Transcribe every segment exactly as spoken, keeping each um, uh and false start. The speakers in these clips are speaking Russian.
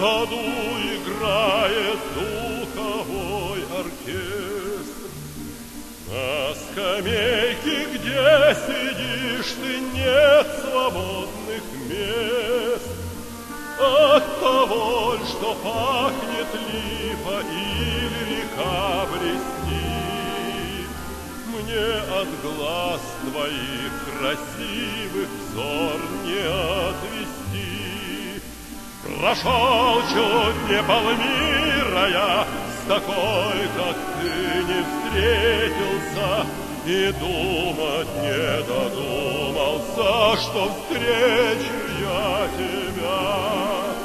саду играет духовой оркестр. На скамейке, где сидишь ты, нет свободных мест. От того, что пахнет липа или река блестит, мне от глаз твоих красивых взор не отвести. Прошел чуть не полмира я, с такой, как ты, не встретился, и думать не додумался, что встречу я тебя.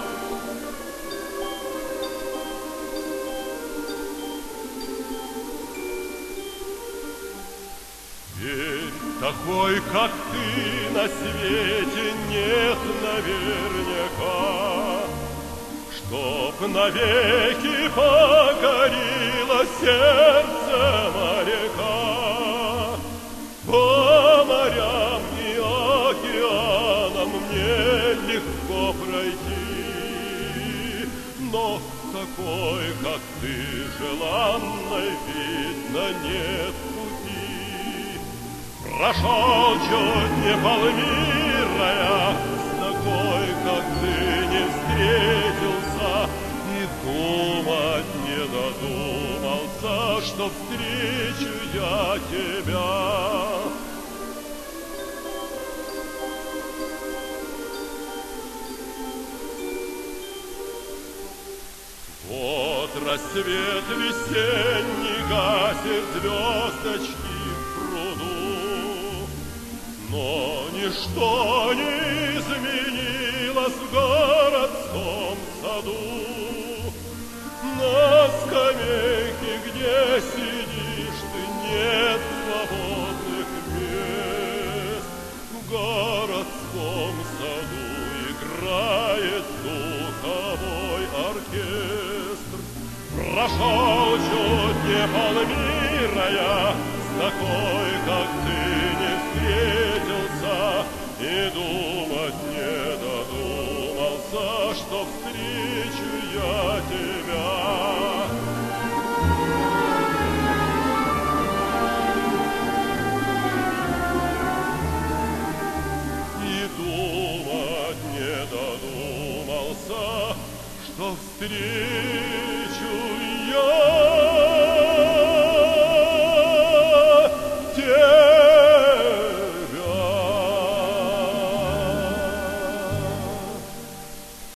Теперь такой, как ты, на свете нет наверняка, чтоб навеки покорило сердце моряка. По морям и океанам мне легко пройти, но такой, как ты, желанной, видно, нет пути. Прошел чуть не полмира я, с такой, как ты, не встретился, и думать не додумался, что встречу я тебя. Вот рассвет весенний гасит звездочки в пруду, но ничто не изменилось в городском саду. На скамейке, где сидишь ты, нет свободных мест. В городском саду играет духовой оркестр. Прошел чуть не полмира я, с такой, как ты, не встретился, и думать не додумался, что встречу я тебя. И думать не додумался, что встречу